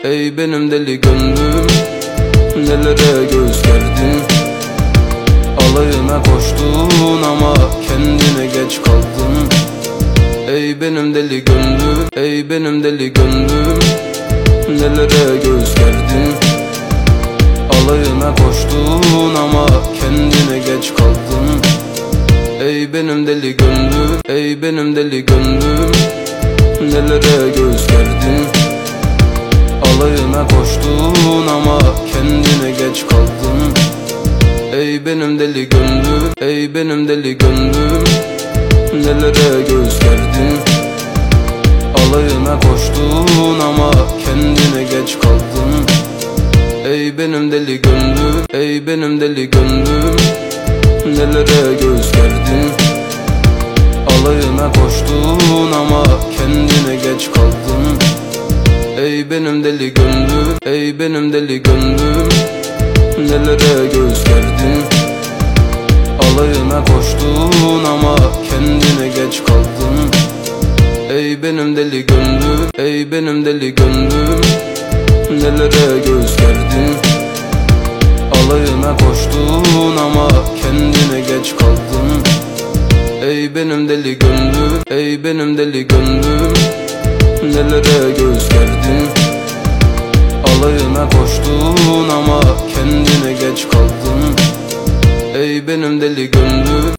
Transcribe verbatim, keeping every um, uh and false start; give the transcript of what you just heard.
Ey benim deli gönlüm, nelere göz gerdin. Alayına koştun ama kendine geç kaldın. Ey benim deli gönlüm, ey benim deli gönlüm, nelere göz gerdin. Alayına koştun ama kendine geç kaldın. Ey benim deli gönlüm, ey benim deli gönlüm, nelere göz gerdin. Alayına koştun ama kendine geç kaldın. Ey benim deli gönlüm, ey benim deli gönlüm, nelere göz gerdin. Alayına koştun ama kendine geç kaldın. Ey benim deli gönlüm, ey benim deli gönlüm, nelere göz gerdin. Alayına koştun ama kendine geç kaldın. Ey benim deli gönlüm, ey benim deli gönlüm, nelere göz gerdin. Alayına koştun ama kendine geç kaldın. Ey benim deli gönlüm, ey benim deli gönlüm, nelere göz gerdin. Alayına koştun ama kendine geç kaldın. Ey benim deli gönlüm, ey benim deli gönlüm, nelere göz gerdin. Alayına koştun ama kendine geç kaldın. Ey benim deli gönlüm,